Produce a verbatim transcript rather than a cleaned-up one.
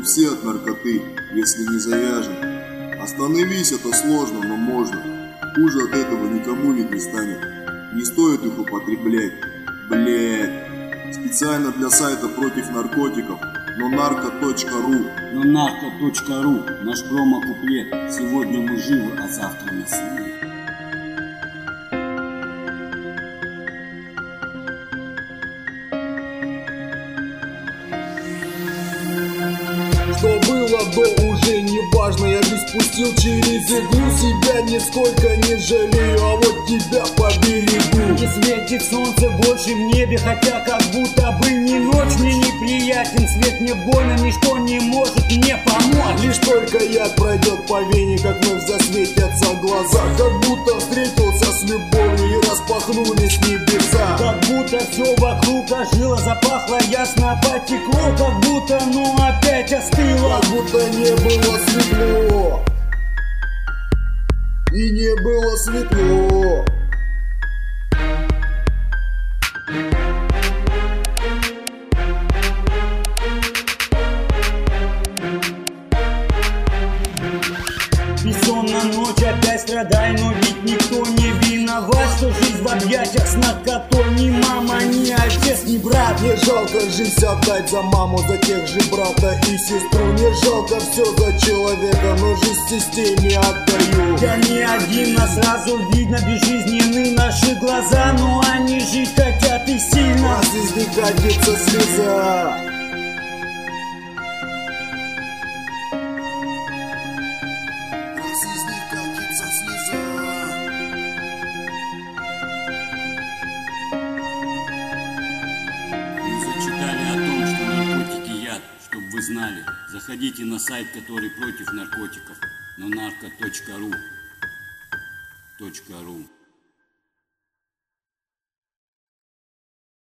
все от наркоты, если не завяжем. Остановись, это сложно, но можно. Хуже от этого никому ведь не станет. Не стоит их употреблять. Блять. Специально для сайта против наркотиков. нонарко точка ру. нонарко точка ру. Наш промо-куплет. Сегодня мы живы, а завтра не сны. Что было до, уже не важно. Я жизнь пустил через иглу, себя нисколько не жалею, а вот тебя поберегу. Не светит солнце больше в небе, хотя как будто бы не ночь. Мне неприятен свет, мне больно, ничто не может мне помочь. Лишь только яд пройдет по вене, как вновь засветятся глаза, как будто встретился с любовью и распахнулись небеса. Как будто все вокруг ожило, запахло, ясно потекло, как будто, ну опять остыло. Как будто не было светло, и не было светло. Бессонная ночь, опять страдай, но ведь никто не виноват, что жизнь в объятиях с наркотой. Ни мама, ни отец, ни брат. Не жалко жизнь отдать за маму, за тех же брата и сестру. Не жалко все за человека, но жизнь системе отдаю. Я не один, а сразу видно, безжизненны наши глаза, но они жить хотят и сильно. А из них катится слеза. Читали о том, что наркотики яд, чтобы вы знали. Заходите на сайт, который против наркотиков, нонарко точка ру.